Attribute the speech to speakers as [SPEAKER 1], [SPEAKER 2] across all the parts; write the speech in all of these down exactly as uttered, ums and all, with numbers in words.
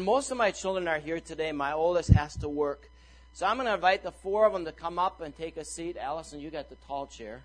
[SPEAKER 1] Most of my children are here today. My oldest has to work. So I'm going to invite the four of them to come up and take a seat. Allison, you got the tall chair.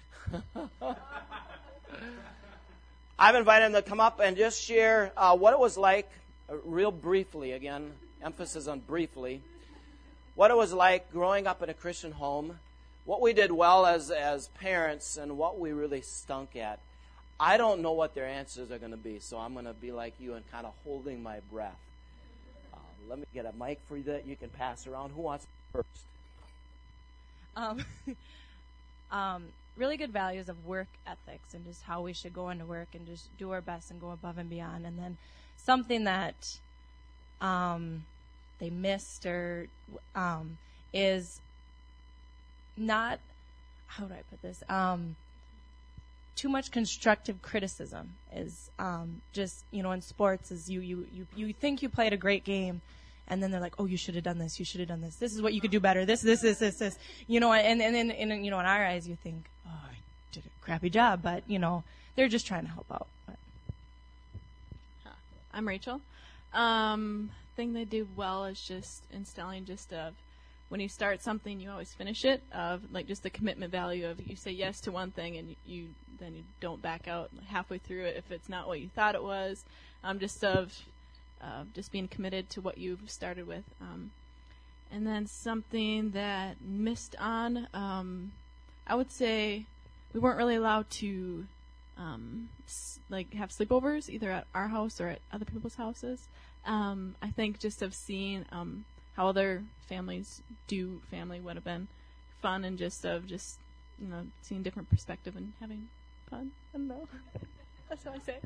[SPEAKER 1] I've invited them to come up and just share uh, what it was like, uh, real briefly, again, emphasis on briefly, what it was like growing up in a Christian home, what we did well as, as parents, and what we really stunk at. I don't know what their answers are going to be, so I'm going to be like you and kind of holding my breath. Uh, let me get a mic for you that you can pass around. Who wants first?
[SPEAKER 2] Um, um, really good values of work ethics and just how we should go into work and just do our best and go above and beyond. And then something that um, they missed or um, is not, how do I put this? Um, too much constructive criticism is um, just, you know, in sports is you, you, you, you think you played a great game, and then they're like, oh, you should have done this, you should have done this, this is what you could do better, this, this, this, this, this, you know, and and then, and, you know, in our eyes you think, oh, I did a crappy job, but, you know, they're just trying to help out. But.
[SPEAKER 3] I'm Rachel. Um, thing they do well is just instilling just of, when you start something, you always finish it, of like just the commitment value of you say yes to one thing and you, you then you don't back out halfway through it if it's not what you thought it was. Um, just of uh, just being committed to what you've started with. Um, and then something that missed on, um, I would say we weren't really allowed to um, s- like have sleepovers either at our house or at other people's houses. Um, I think just of seeing um, how other families do family would have been fun, and just of just, you know, seeing different perspective and having fun. I don't know. That's what I say.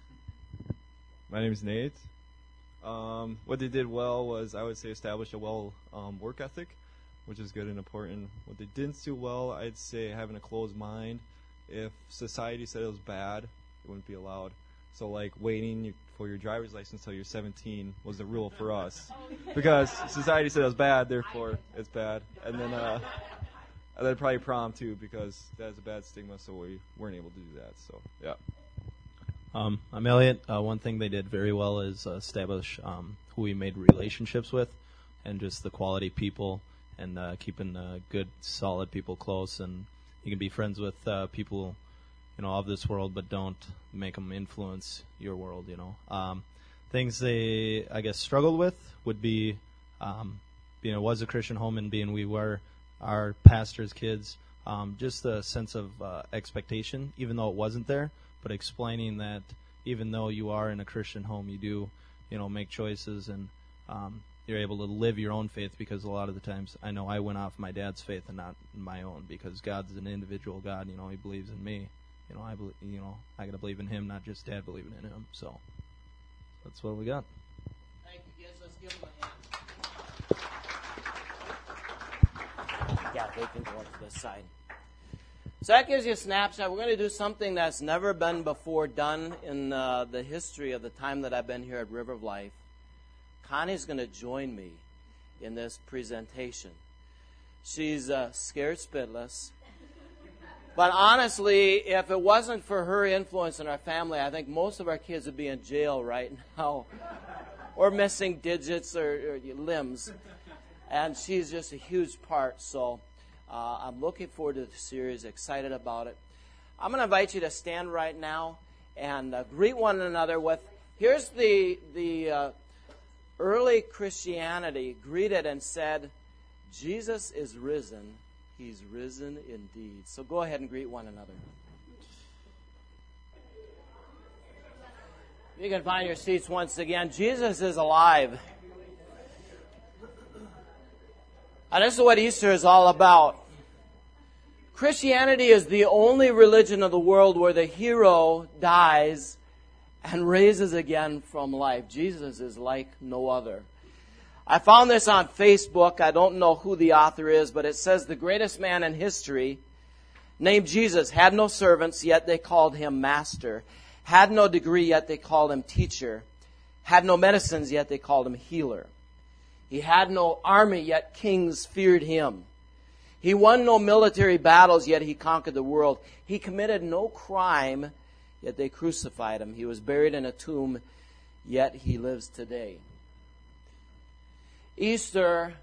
[SPEAKER 4] My name is Nate. Um, what they did well was, I would say, establish a well um, work ethic, which is good and important. What they didn't do well, I'd say, having a closed mind. If society said it was bad, it wouldn't be allowed. So, like, waiting for your driver's license until you're seventeen was the rule for us. Because society said it was bad, therefore it's bad. And then, uh, and then probably prom, too, because that's a bad stigma, so we weren't able to do that. So, yeah.
[SPEAKER 5] Um, I'm Elliot. Uh, one thing they did very well is uh, establish um, who we made relationships with, and just the quality people, and uh, keeping uh, good, solid people close. And you can be friends with uh, people, you know, of this world, but don't make them influence your world, you know. Um, things they, I guess, struggled with would be, um, being it was a Christian home and being we were our pastor's kids, um, just a sense of uh, expectation, even though it wasn't there, but explaining that even though you are in a Christian home, you do, you know, make choices, and um, you're able to live your own faith, because a lot of the times I know I went off my dad's faith and not my own, because God's an individual God, you know, he believes in me. You know, I believe, you know, I gotta believe in him, not just dad believing in him. So that's what we got.
[SPEAKER 1] Thank you, kids. Let's give them a hand. Yeah, they can go up to this side. So that gives you a snapshot. We're going to do something that's never been before done in uh, the history of the time that I've been here at River of Life. Connie's going to join me in this presentation. She's uh, scared spitless. But honestly, if it wasn't for her influence in our family, I think most of our kids would be in jail right now, or missing digits or, or limbs. And she's just a huge part. So uh, I'm looking forward to the series, excited about it. I'm going to invite you to stand right now and uh, greet one another with, here's the, the uh, early Christianity greeted and said, Jesus is risen. He's risen indeed. So go ahead and greet one another. You can find your seats once again. Jesus is alive. And this is what Easter is all about. Christianity is the only religion of the world where the hero dies and raises again from life. Jesus is like no other. I found this on Facebook. I don't know who the author is, but it says the greatest man in history, named Jesus, had no servants, yet they called him master. Had no degree, yet they called him teacher. Had no medicines, yet they called him healer. He had no army, yet kings feared him. He won no military battles, yet he conquered the world. He committed no crime, yet they crucified him. He was buried in a tomb, yet he lives today. Easter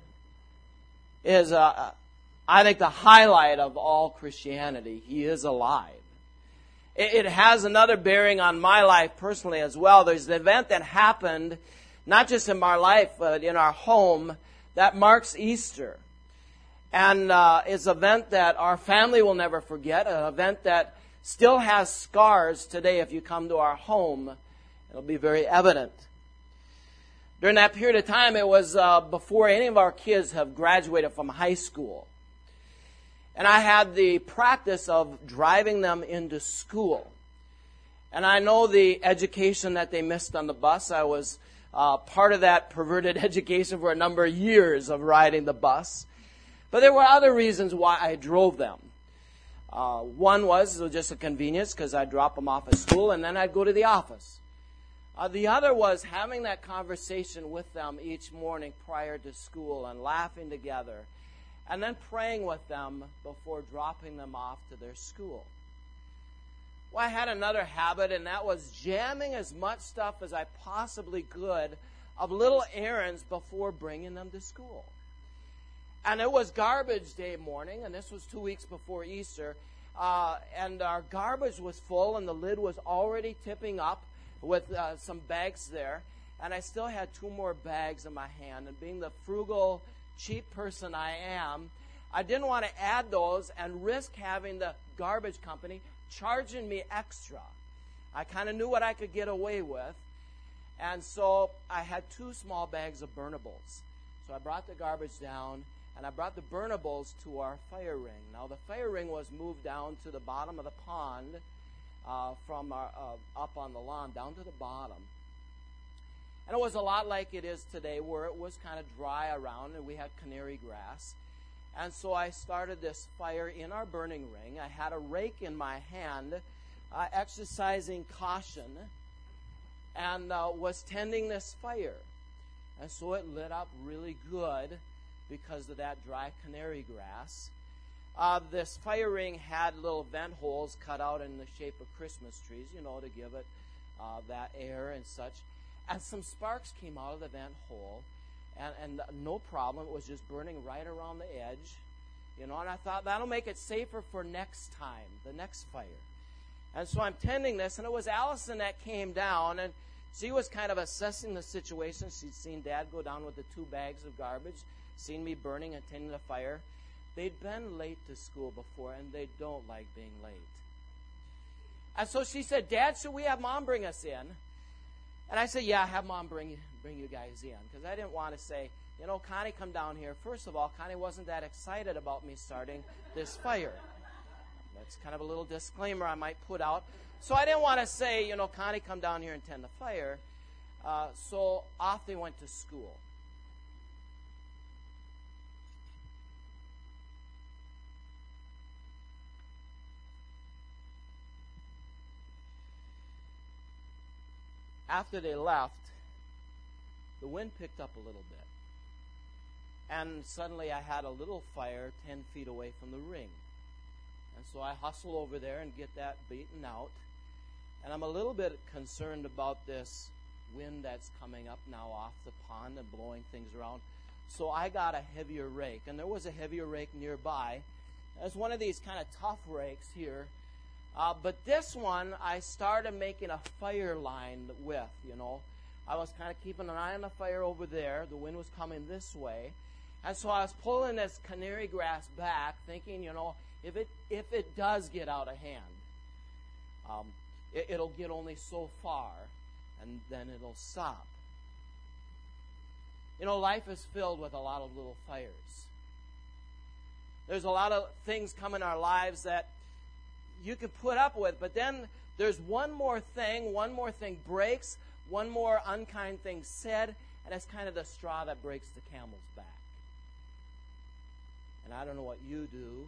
[SPEAKER 1] is, uh, I think, the highlight of all Christianity. He is alive. It, it has another bearing on my life personally as well. There's an event that happened, not just in my life, but in our home, that marks Easter. And uh, it's an event that our family will never forget, an event that still has scars today. If you come to our home, it'll be very evident. During that period of time, it was uh, before any of our kids have graduated from high school. And I had the practice of driving them into school. And I know the education that they missed on the bus. I was uh, part of that perverted education for a number of years of riding the bus. But there were other reasons why I drove them. Uh, one was, it was just a convenience because I'd drop them off at school and then I'd go to the office. Uh, the other was having that conversation with them each morning prior to school and laughing together, and then praying with them before dropping them off to their school. Well, I had another habit, and that was jamming as much stuff as I possibly could of little errands before bringing them to school. And it was garbage day morning, and this was two weeks before Easter, uh, and our garbage was full, and the lid was already tipping up with uh, some bags there, and I still had two more bags in my hand. And being the frugal, cheap person I am, I didn't want to add those and risk having the garbage company charging me extra. I kind of knew what I could get away with, and so I had two small bags of burnables. So I brought the garbage down, and I brought the burnables to our fire ring. Now, the fire ring was moved down to the bottom of the pond, Uh, from our, uh, up on the lawn down to the bottom. And it was a lot like it is today, where it was kind of dry around and we had canary grass. And so I started this fire in our burning ring. I had a rake in my hand, uh, exercising caution, and uh, was tending this fire. And so it lit up really good because of that dry canary grass. Uh, this fire ring had little vent holes cut out in the shape of Christmas trees, you know, to give it uh, that air and such. And some sparks came out of the vent hole, and, and no problem. It was just burning right around the edge, you know. And I thought, that'll make it safer for next time, the next fire. And so I'm tending this, and it was Allison that came down, and she was kind of assessing the situation. She'd seen Dad go down with the two bags of garbage, seen me burning and tending the fire. They'd been late to school before, and they don't like being late. And so she said, Dad, should we have Mom bring us in? And I said, yeah, have Mom bring, bring you guys in. Because I didn't want to say, you know, Connie, come down here. First of all, Connie wasn't that excited about me starting this fire. That's kind of a little disclaimer I might put out. So I didn't want to say, you know, Connie, come down here and tend the fire. Uh, so off they went to school. After they left, the wind picked up a little bit. And suddenly I had a little fire ten feet away from the ring. And so I hustle over there and get that beaten out. And I'm a little bit concerned about this wind that's coming up now off the pond and blowing things around. So I got a heavier rake. And there was a heavier rake nearby. There's one of these kind of tough rakes here. Uh, but this one, I started making a fire line with, you know. I was kind of keeping an eye on the fire over there. The wind was coming this way. And so I was pulling this canary grass back, thinking, you know, if it if it does get out of hand, um, it, it'll get only so far, and then it'll stop. You know, life is filled with a lot of little fires. There's a lot of things come in our lives that you can put up with, but then there's one more thing, one more thing breaks, one more unkind thing said, and it's kind of the straw that breaks the camel's back. And I don't know what you do,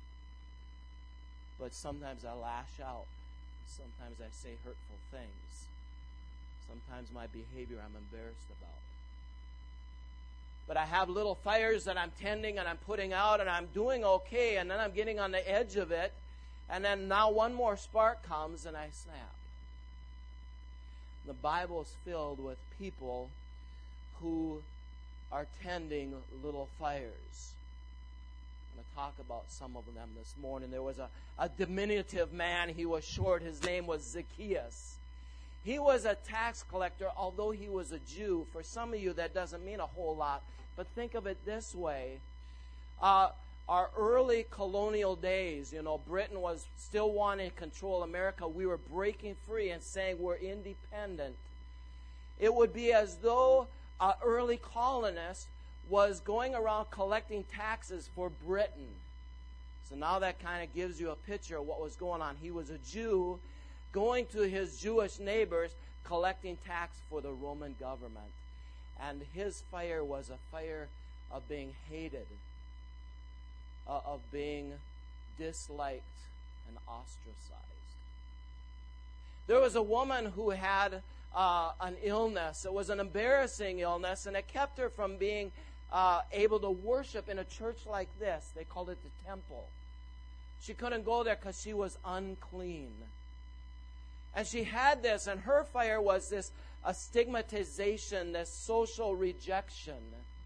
[SPEAKER 1] but sometimes I lash out. Sometimes I say hurtful things. Sometimes my behavior I'm embarrassed about. But I have little fires that I'm tending and I'm putting out, and I'm doing okay, and then I'm getting on the edge of it. And then now one more spark comes and I snap. The Bible is filled with people who are tending little fires. I'm going to talk about some of them this morning. There was a, a diminutive man. He was short. His name was Zacchaeus. He was a tax collector, although he was a Jew. For some of you, that doesn't mean a whole lot. But think of it this way. Uh, our early colonial days, you know, Britain was still wanting to control America. We were breaking free and saying we're independent. It would be as though an early colonist was going around collecting taxes for Britain. So now that kind of gives you a picture of what was going on. He was a Jew going to his Jewish neighbors, collecting tax for the Roman government. And his fire was a fire of being hated, uh, of being disliked and ostracized. There was a woman who had uh, an illness. It was an embarrassing illness, and it kept her from being uh, able to worship in a church like this. They called it the temple. She couldn't go there because she was unclean. And she had this, and her fire was this a stigmatization, this social rejection.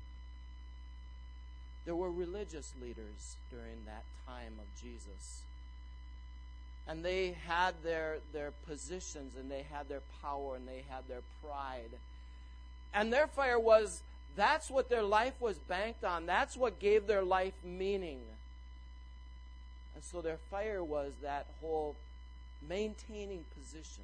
[SPEAKER 1] There were religious leaders during that time of Jesus. And they had their, their positions, and they had their power, and they had their pride. And their fire was, that's what their life was banked on. That's what gave their life meaning. And so their fire was that whole maintaining position.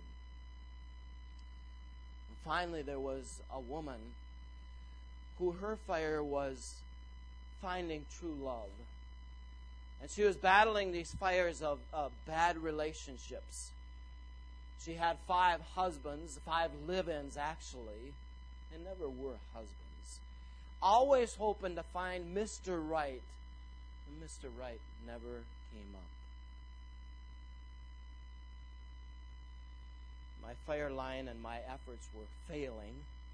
[SPEAKER 1] And finally, there was a woman who her fire was finding true love. And she was battling these fires of, of bad relationships. She had five husbands, five live-ins actually. They never were husbands. Always hoping to find Mister Right. And Mister Right never came up. My fire line and my efforts were failing.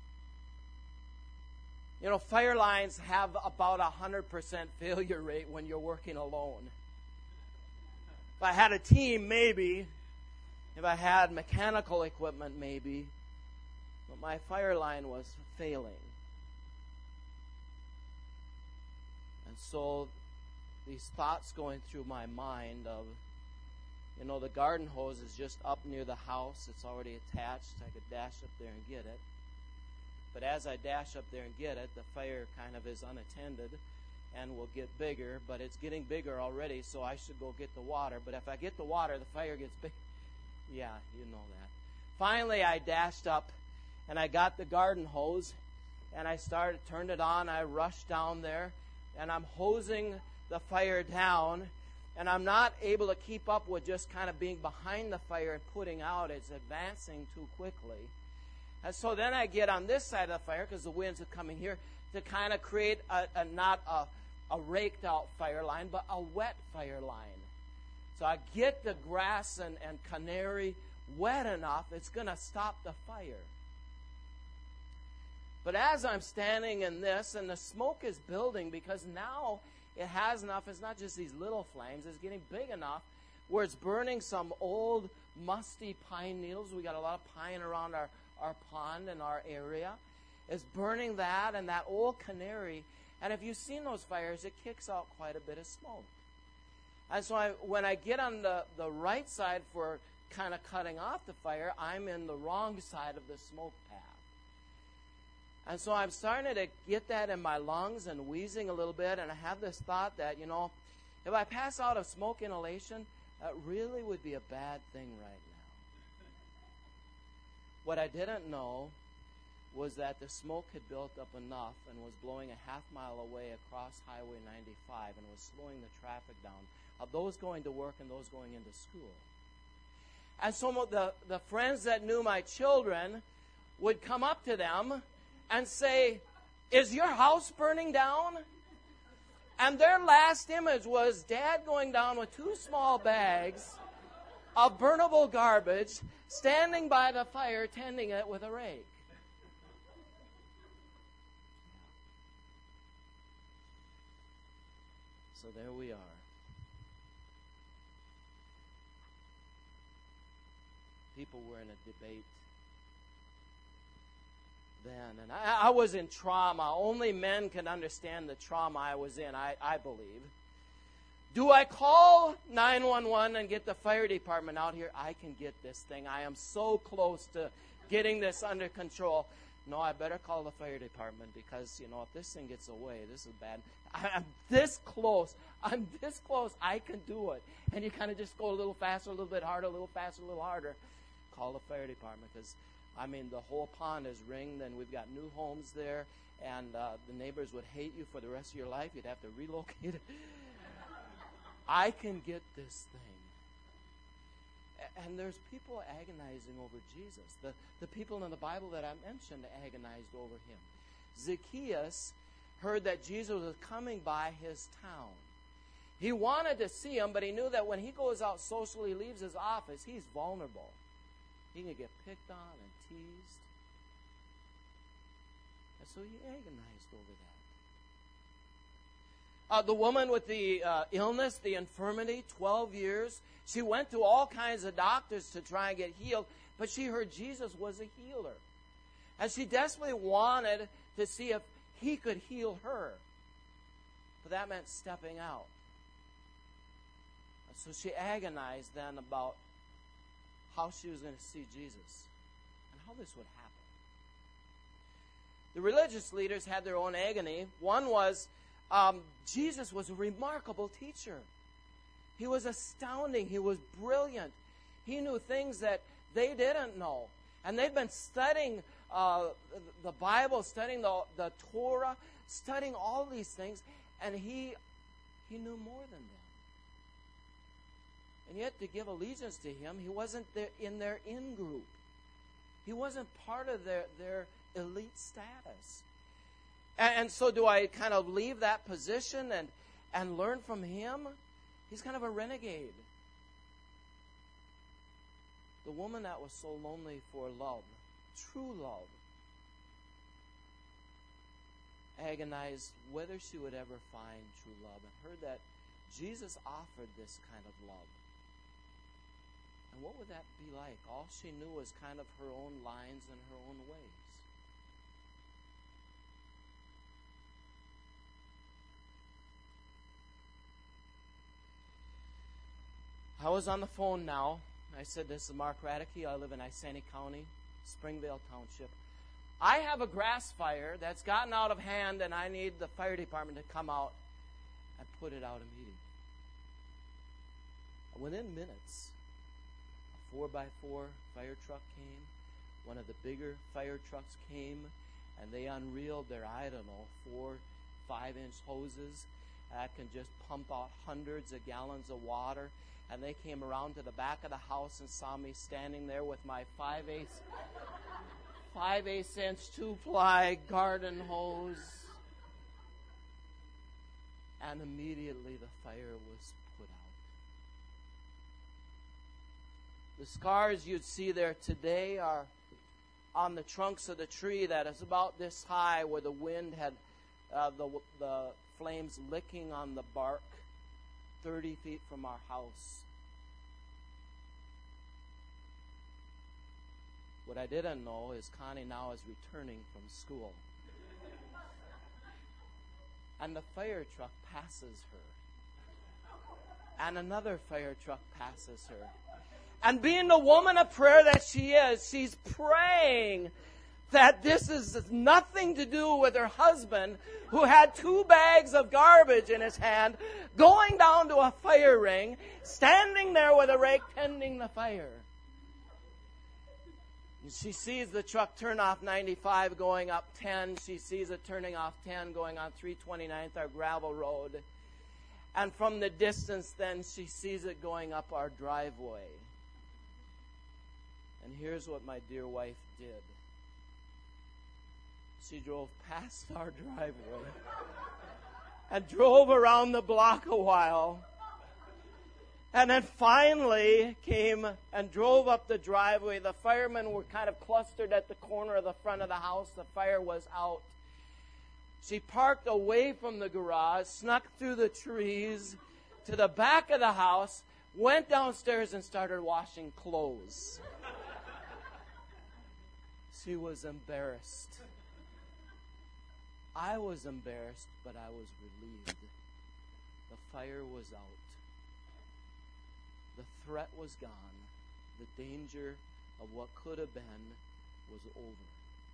[SPEAKER 1] You know, fire lines have about a one hundred percent failure rate when you're working alone. If I had a team, maybe. If I had mechanical equipment, maybe. But my fire line was failing. And so these thoughts going through my mind of, you know, the garden hose is just up near the house. It's already attached. I could dash up there and get it. But as I dash up there and get it, the fire kind of is unattended and will get bigger. But it's getting bigger already, so I should go get the water. But if I get the water, the fire gets big. Yeah, you know that. Finally, I dashed up and I got the garden hose and I started, turned it on. I rushed down there and I'm hosing the fire down. And I'm not able to keep up with just kind of being behind the fire and putting out. It's advancing too quickly. And so then I get on this side of the fire, because the winds are coming here, to kind of create a, a not a, a raked out fire line, but a wet fire line. So I get the grass and, and canary wet enough, it's going to stop the fire. But as I'm standing in this, and the smoke is building, because now it has enough, it's not just these little flames, it's getting big enough where it's burning some old musty pine needles. We got a lot of pine around our, our pond in our area. It's burning that and that old canary. And if you've seen those fires, it kicks out quite a bit of smoke. And so I, when I get on the, the right side for kind of cutting off the fire, I'm in the wrong side of the smoke path. And so I'm starting to get that in my lungs and wheezing a little bit, and I have this thought that, you know, if I pass out of smoke inhalation, that really would be a bad thing right now. What I didn't know was that the smoke had built up enough and was blowing a half mile away across Highway ninety-five and was slowing the traffic down of those going to work and those going into school. And some of the, the friends that knew my children would come up to them and say, "Is your house burning down?" And their last image was Dad going down with two small bags of burnable garbage, standing by the fire, tending it with a rake. So there we are. People were in a debate. then. And I, I was in trauma. Only men can understand the trauma I was in, I, I believe. Do I call nine one one and get the fire department out here? I can get this thing. I am so close to getting this under control. No, I better call the fire department because, you know, if this thing gets away, this is bad. I, I'm this close. I'm this close. I can do it. And you kind of just go a little faster, a little bit harder, a little faster, a little harder. Call the fire department because, I mean, the whole pond is ringed and we've got new homes there. And uh, the neighbors would hate you for the rest of your life. You'd have to relocate. I can get this thing. And there's people agonizing over Jesus. The, the people in the Bible that I mentioned agonized over him. Zacchaeus heard that Jesus was coming by his town. He wanted to see him, but he knew that when he goes out socially, leaves his office, he's vulnerable. He can get picked on and teased. And so he agonized over that. Uh, the woman with the uh, illness, the infirmity, twelve years, she went to all kinds of doctors to try and get healed, but she heard Jesus was a healer. And she desperately wanted to see if he could heal her. But that meant stepping out. And so she agonized then about how she was going to see Jesus and how this would happen. The religious leaders had their own agony. One was, Um, Jesus was a remarkable teacher. He was astounding. He was brilliant. He knew things that they didn't know. And they'd been studying uh, the Bible, studying the, the Torah, studying all these things, and he, he knew more than them. And yet, to give allegiance to him, he wasn't there in their in-group. He wasn't part of their, their elite status. And so do I kind of leave that position and, and learn from him? He's kind of a renegade. The woman that was so lonely for love, true love, agonized whether she would ever find true love and heard that Jesus offered this kind of love. And what would that be like? All she knew was kind of her own lines and her own ways. I was on the phone now. I said, this is Mark Radicke. I live in Iceni County, Springvale Township. I have a grass fire that's gotten out of hand, and I need the fire department to come out and put it out immediately. Within minutes, a four by four fire truck came. One of the bigger fire trucks came, and they unreeled their, I don't know, four, five-inch hoses that can just pump out hundreds of gallons of water. And they came around to the back of the house and saw me standing there with my five-eighths, five-eighths inch two-ply garden hose. And immediately the fire was put out. The scars you'd see there today are on the trunks of the tree that is about this high, where the wind had uh, the, the flames licking on the bark thirty feet from our house. What I didn't know is Connie now is returning from school. And the fire truck passes her. And another fire truck passes her. And being the woman of prayer that she is, she's praying that this is nothing to do with her husband, who had two bags of garbage in his hand, going down to a fire ring, standing there with a rake tending the fire. And she sees the truck turn off ninety-five going up ten. She sees it turning off ten going on three twenty-ninth, our gravel road. And from the distance then she sees it going up our driveway. And here's what my dear wife did. She drove past our driveway and drove around the block a while. And then finally came and drove up the driveway. The firemen were kind of clustered at the corner of the front of the house. The fire was out. She parked away from the garage, snuck through the trees to the back of the house, went downstairs and started washing clothes. She was embarrassed. I was embarrassed, but I was relieved. The fire was out. The threat was gone. The danger of what could have been was over.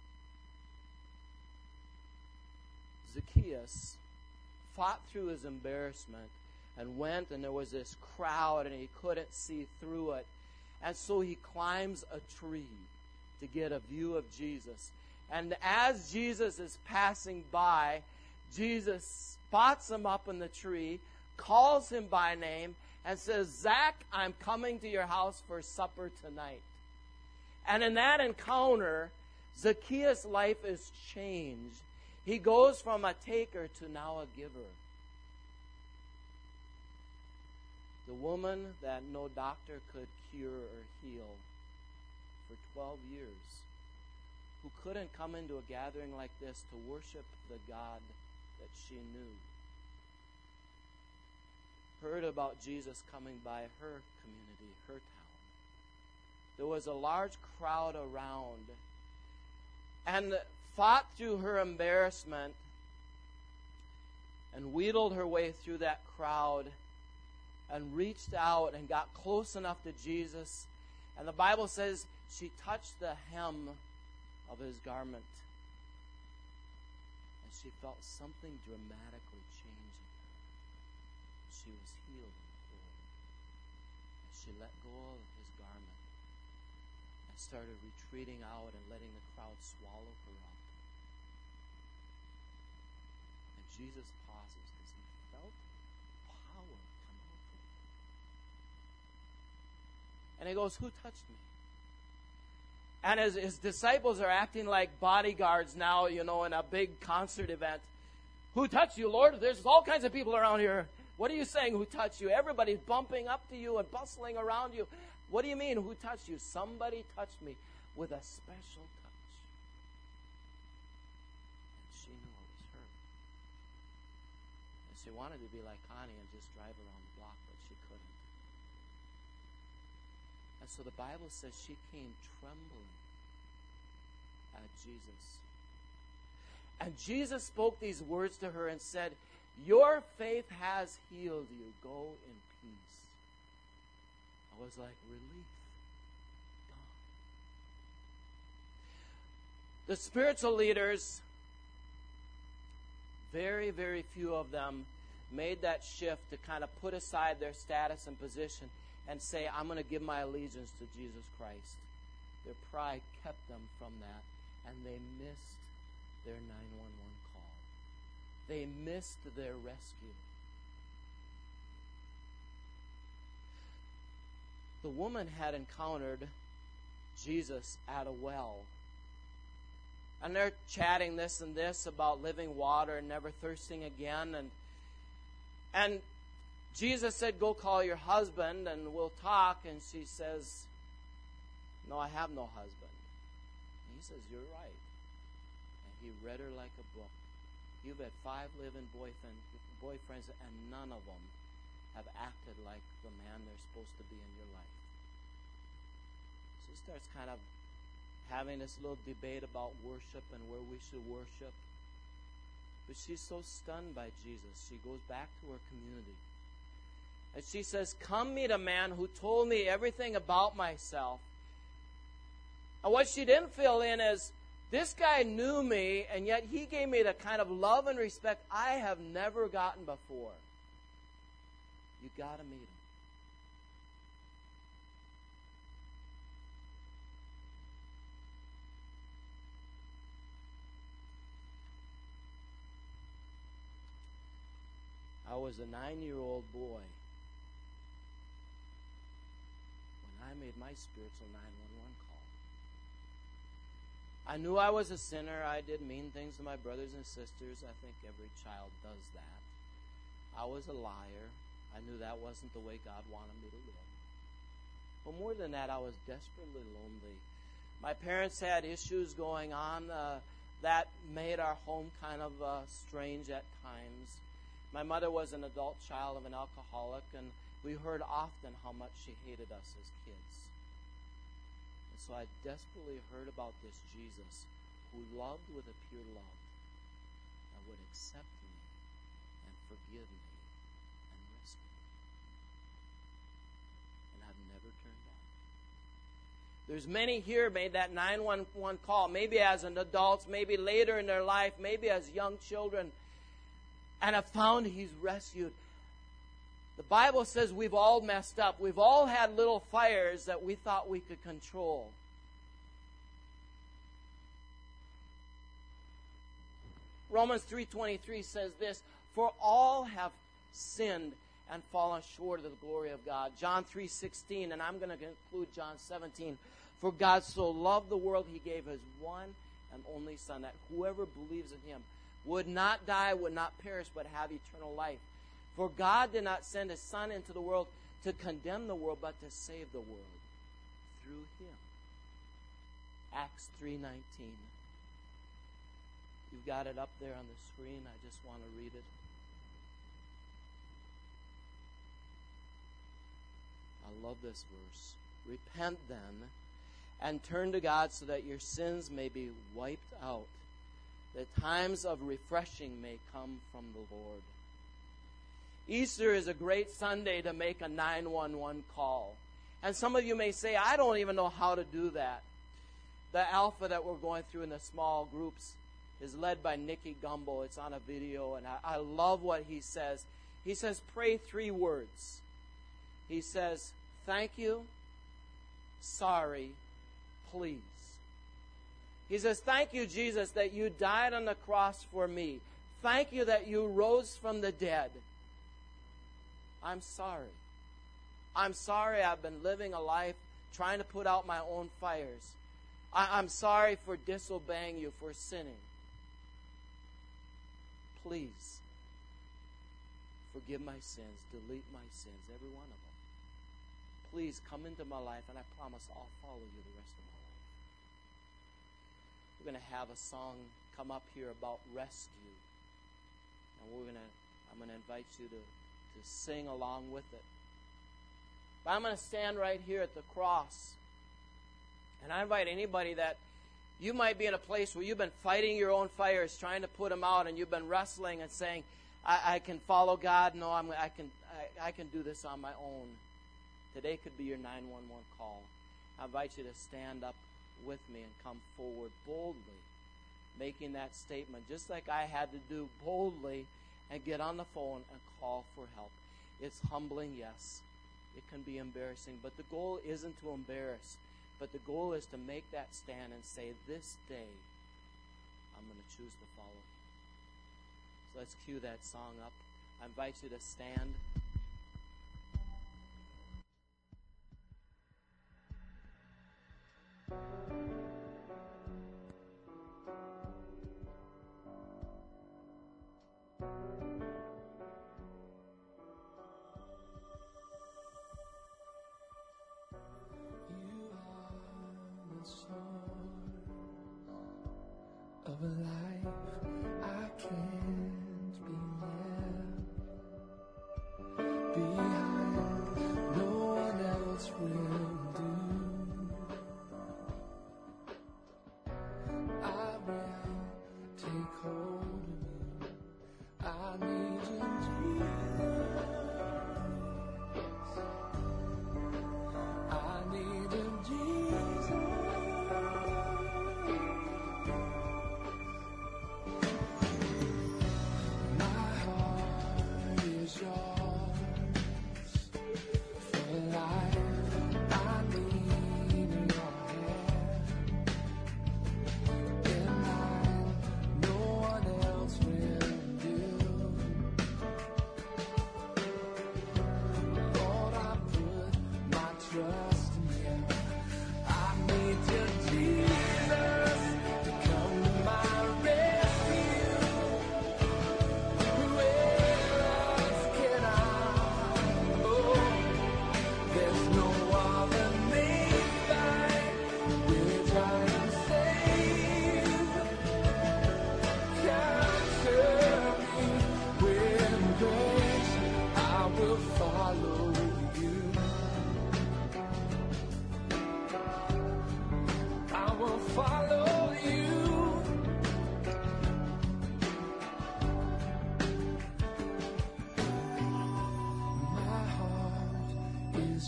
[SPEAKER 1] Zacchaeus fought through his embarrassment and went, and there was this crowd, and he couldn't see through it. And so he climbs a tree to get a view of Jesus. And as Jesus is passing by, Jesus spots him up in the tree, calls him by name, and says, Zach, I'm coming to your house for supper tonight. And in that encounter, Zacchaeus' life is changed. He goes from a taker to now a giver. The woman that no doctor could cure or heal for twelve years, who couldn't come into a gathering like this to worship the God that she knew, heard about Jesus coming by her community, her town. There was a large crowd around, and fought through her embarrassment and wheedled her way through that crowd and reached out and got close enough to Jesus. And the Bible says she touched the hem of his garment. And she felt something dramatically change in her. She was healed and whole. And she let go of his garment and started retreating out and letting the crowd swallow her up. And Jesus pauses because he felt power come out from her. And he goes, who touched me? And his, his disciples are acting like bodyguards now, you know, in a big concert event. Who touched you, Lord? There's all kinds of people around here. What are you saying, who touched you? Everybody's bumping up to you and bustling around you. What do you mean, who touched you? Somebody touched me with a special touch. And she knew it was her. And she wanted to be like Connie and just drive around the block, but she couldn't. And so the Bible says she came trembling at Jesus. And Jesus spoke these words to her and said, your faith has healed you. Go in peace. I was like, relief. Gone. The spiritual leaders, very, very few of them made that shift to kind of put aside their status and position and say, I'm going to give my allegiance to Jesus Christ. Their pride kept them from that, and they missed their nine one one call. They missed their rescue. The woman had encountered Jesus at a well. And they're chatting this and this about living water and never thirsting again. And and Jesus said, go call your husband and we'll talk. And she says, no, I have no husband. And he says, you're right. And he read her like a book. You've had five living boyfriend, boyfriends, and none of them have acted like the man they're supposed to be in your life. She starts kind of having this little debate about worship and where we should worship. But she's so stunned by Jesus, she goes back to her community. And she says, come meet a man who told me everything about myself. And what she didn't fill in is, this guy knew me, and yet he gave me the kind of love and respect I have never gotten before. You got to meet him. I was a nine-year-old boy when I made my spiritual nine one one call. I knew I was a sinner. I did mean things to my brothers and sisters. I think every child does that. I was a liar. I knew that wasn't the way God wanted me to live. But more than that, I was desperately lonely. My parents had issues going on uh, that made our home kind of uh, strange at times. My mother was an adult child of an alcoholic, and we heard often how much she hated us as kids. And so I desperately heard about this Jesus who loved with a pure love and accept me and forgive me and rescue me. And I've never turned back. There's many here made that nine one one call, maybe as an adult, maybe later in their life, maybe as young children, and have found He's rescued. The Bible says we've all messed up. We've all had little fires that we thought we could control. Romans three twenty-three says this, for all have sinned and fallen short of the glory of God. John three sixteen, and I'm going to conclude John seventeen. For God so loved the world, He gave His one and only Son, that whoever believes in Him would not die, would not perish, but have eternal life. For God did not send His Son into the world to condemn the world, but to save the world through Him. Acts three nineteen. You've got it up there on the screen. I just want to read it. I love this verse. Repent then, and turn to God so that your sins may be wiped out, that times of refreshing may come from the Lord. Easter is a great Sunday to make a nine one one call. And some of you may say, I don't even know how to do that. The alpha that we're going through in the small groups is led by Nicky Gumbel. It's on a video, and I, I love what he says. He says, pray three words. He says, thank you, sorry, please. He says, thank you, Jesus, that you died on the cross for me. Thank you that you rose from the dead. I'm sorry. I'm sorry I've been living a life trying to put out my own fires. I, I'm sorry for disobeying you, for sinning. Please forgive my sins, delete my sins, every one of them. Please come into my life, and I promise I'll follow you the rest of my life. We're going to have a song come up here about rescue, and we're going to. I'm going to invite you to, to sing along with it. But I'm going to stand right here at the cross, and I invite anybody that you might be in a place where you've been fighting your own fires, trying to put them out, and you've been wrestling and saying, I, I can follow God. No, I'm, I, can, I, I can do this on my own. Today could be your nine one one call. I invite you to stand up with me and come forward boldly, making that statement, just like I had to do boldly, and get on the phone and call for help. It's humbling, yes. It can be embarrassing, but the goal isn't to embarrass. But the goal is to make that stand and say, this day, I'm going to choose to follow Him. So let's cue that song up. I invite you to stand.
[SPEAKER 6] Of a life I can't be near.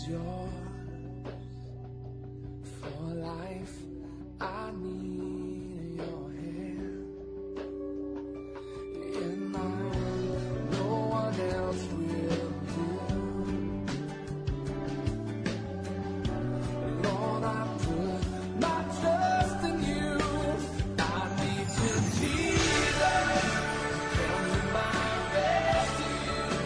[SPEAKER 6] yours. For life, I need your hand. In mine, no one else will do. Lord, I put my trust in you. I need you, Jesus. Come to my rescue.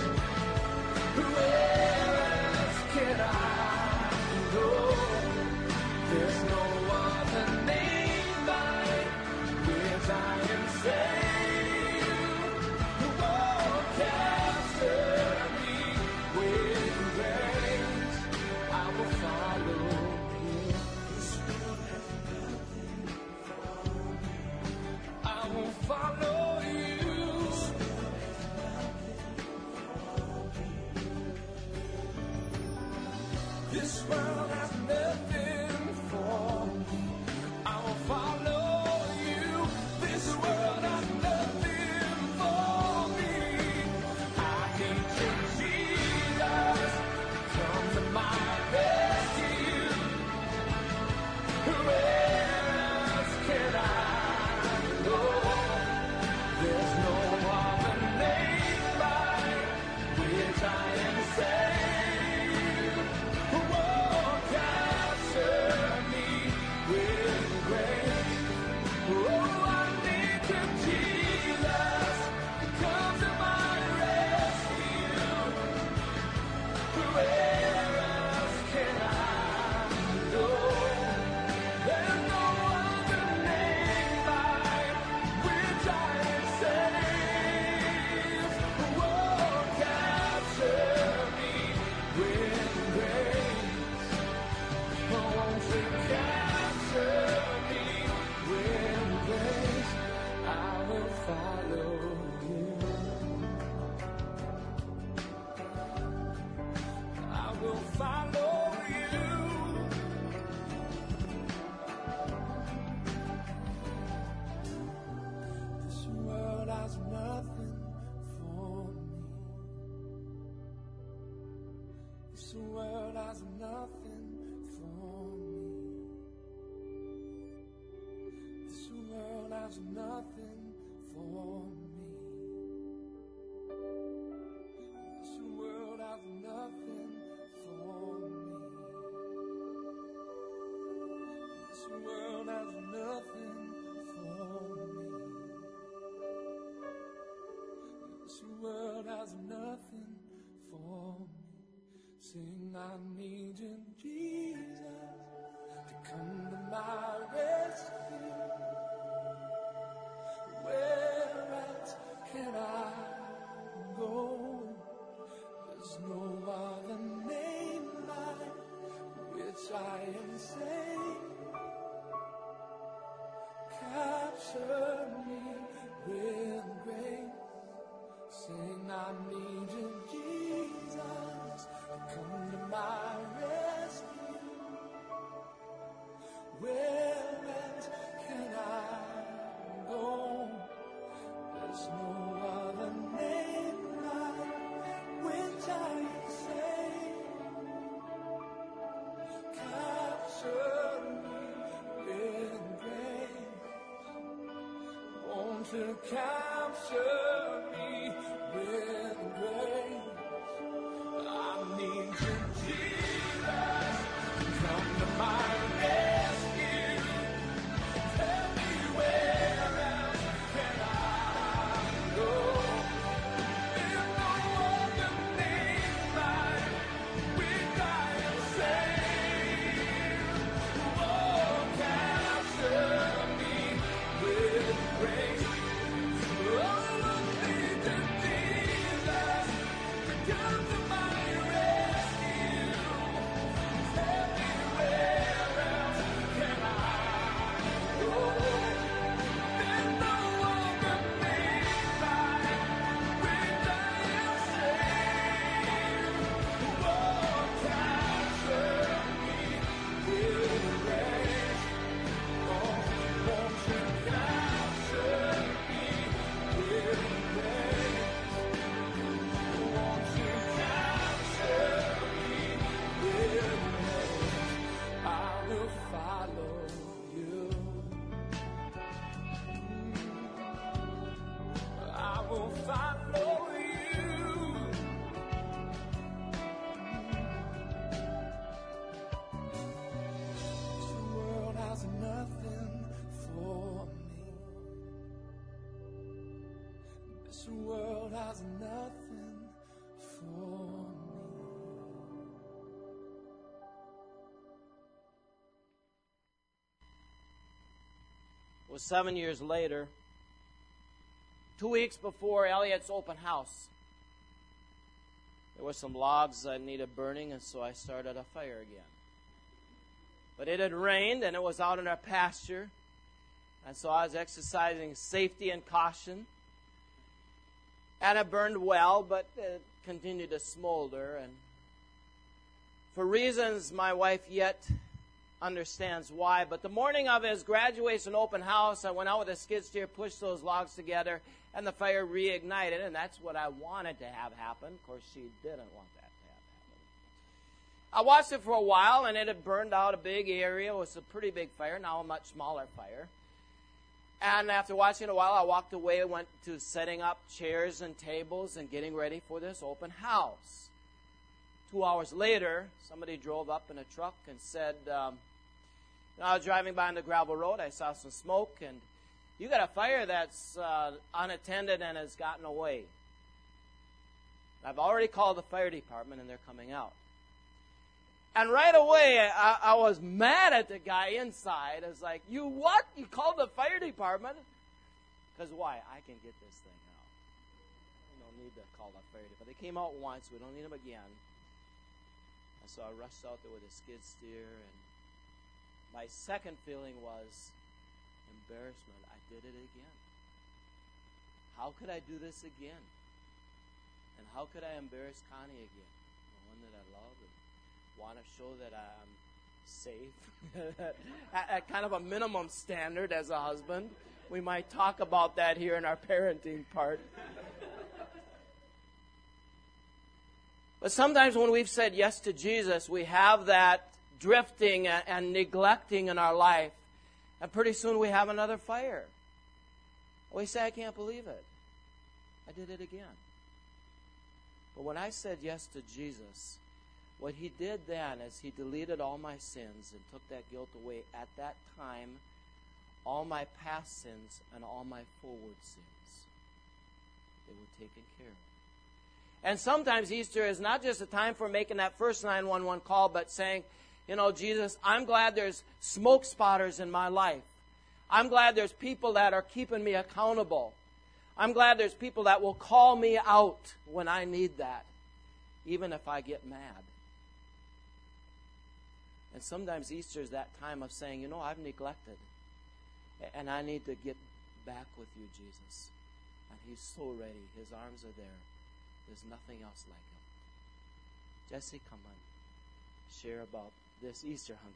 [SPEAKER 6] Where else can I go? There's no other name by which I am saved. Oh, capture me with grace. I will follow you. I will follow you. This world has nothing for me. I will follow you. This world has nothing for me. I need you, Jesus. Come to my rescue. Where else can I go? There's no other name by which I am saved. Oh, capture me with grace. Oh, I need you, Jesus. Come to my rescue. Where else can I go? There's no other name by which I am saved. Oh, capture me with grace. Oh, won't you capture me with grace? I will follow you. I will follow you. This world has nothing for me. This world has nothing for me. This world has nothing for me. This world has nothing for me. This world has nothing for me. This world has nothing for me. Sing, I need you, Jesus, to come to my rescue. Where else can I go? There's no other name by which I am saved. Capture me with grace. Sing, I need you, Jesus, to come to my rescue. Where else can I go? There's no other name by which I am saved. Capture me with grace. Won't you capture me with grace? I need you, Jesus. Come to my rescue. Tell me where else can I go? There's no other name by which I am saved. Oh, capture me with grace. Oh, I need will follow you. This world has nothing for me. This world has nothing for me.
[SPEAKER 1] It was seven years later, two weeks before Elliot's open house. There were some logs that needed burning, and so I started a fire again. But it had rained, and it was out in our pasture, and so I was exercising safety and caution. And it burned well, but it continued to smolder. And for reasons my wife yet understands why, but the morning of his graduation open house, I went out with a skid steer, pushed those logs together, and the fire reignited, and that's what I wanted to have happen. Of course, she didn't want that to have happen. I watched it for a while, and it had burned out a big area. It was a pretty big fire, now a much smaller fire. And after watching it a while, I walked away and went to setting up chairs and tables and getting ready for this open house. Two hours later, somebody drove up in a truck and said, um, you know, I was driving by on the gravel road. I saw some smoke, and you got a fire that's uh, unattended and has gotten away. I've already called the fire department, and they're coming out. And right away, I, I was mad at the guy inside. I was like, you what? You called the fire department? Because why? I can get this thing out. We don't need to call the fire department. They came out once. We don't need them again. And so I rushed out there with a skid steer. And my second feeling was embarrassment. I did it again. How could I do this again? And how could I embarrass Connie again? The one that I love and want to show that I'm safe at, at kind of a minimum standard as a husband. We might talk about that here in our parenting part. But sometimes when we've said yes to Jesus, we have that drifting and, and neglecting in our life. And pretty soon we have another fire. We say, I can't believe it. I did it again. But when I said yes to Jesus, what he did then is he deleted all my sins and took that guilt away. At that time, all my past sins and all my forward sins, they were taken care of. And sometimes Easter is not just a time for making that first nine one one call, but saying, you know, Jesus, I'm glad there's smoke spotters in my life. I'm glad there's people that are keeping me accountable. I'm glad there's people that will call me out when I need that, even if I get mad. And sometimes Easter is that time of saying, you know, I've neglected, and I need to get back with you, Jesus. And he's so ready. His arms are there. There's nothing else like him. Jesse, come on. Share about this Easter hunt.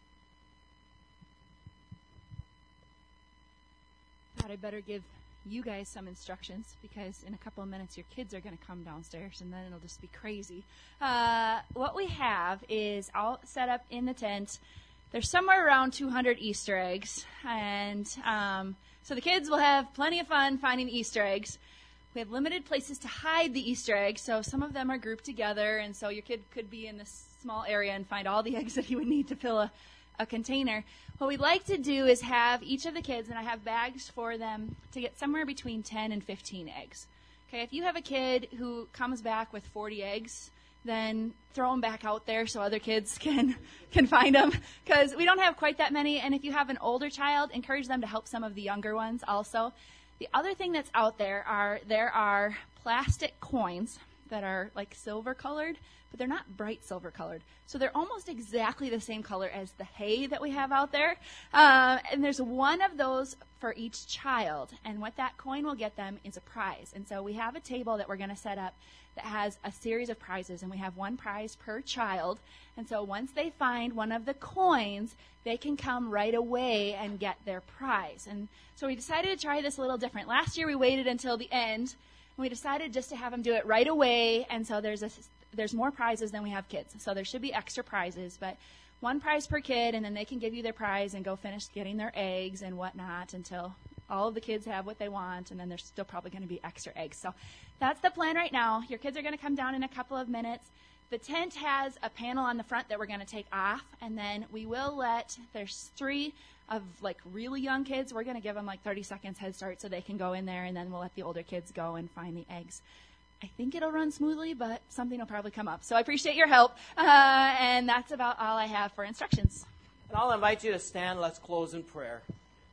[SPEAKER 7] Thought I'd better give you guys some instructions, because in a couple of minutes your kids are going to come downstairs and then it'll just be crazy. Uh, what we have is all set up in the tent. There's somewhere around two hundred Easter eggs, and um, so the kids will have plenty of fun finding Easter eggs. We have limited places to hide the Easter eggs, so some of them are grouped together, and so your kid could be in this small area and find all the eggs that he would need to fill a, a container. What we'd like to do is have each of the kids, and I have bags for them, to get somewhere between ten and fifteen eggs. Okay, if you have a kid who comes back with forty eggs, then throw them back out there so other kids can can find them, because we don't have quite that many. And if you have an older child, encourage them to help some of the younger ones also. The other thing that's out there are there are plastic coins that are like silver colored, but they're not bright silver colored. So they're almost exactly the same color as the hay that we have out there. Um, and there's one of those for each child. And what that coin will get them is a prize. And so we have a table that we're going to set up that has a series of prizes. And we have one prize per child. And so once they find one of the coins, they can come right away and get their prize. And so we decided to try this a little different. Last year we waited until the end. And we decided just to have them do it right away. And so there's a There's more prizes than we have kids. So there should be extra prizes, but one prize per kid, and then they can give you their prize and go finish getting their eggs and whatnot until all of the kids have what they want, and then there's still probably going to be extra eggs. So that's the plan right now. Your kids are going to come down in a couple of minutes. The tent has a panel on the front that we're going to take off, and then we will let, there's three of like really young kids. We're going to give them like thirty seconds head start so they can go in there, and then we'll let the older kids go and find the eggs. I think it'll run smoothly, but something will probably come up. So I appreciate your help, uh, and that's about all I have for instructions.
[SPEAKER 1] And I'll invite you to stand. Let's close in prayer.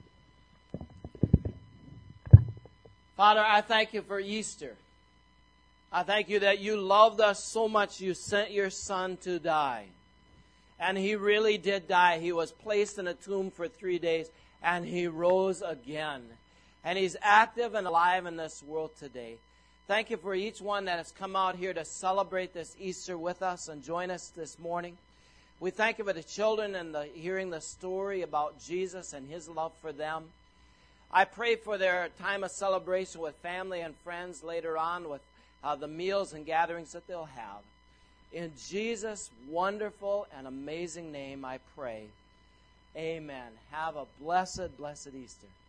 [SPEAKER 1] Father, I thank you for Easter. I thank you that you loved us so much you sent your Son to die. And he really did die. He was placed in a tomb for three days, and he rose again. And he's active and alive in this world today. Thank you for each one that has come out here to celebrate this Easter with us and join us this morning. We thank you for the children and the, hearing the story about Jesus and his love for them. I pray for their time of celebration with family and friends later on, with uh, the meals and gatherings that they'll have. In Jesus' wonderful and amazing name I pray. Amen. Have a blessed, blessed Easter.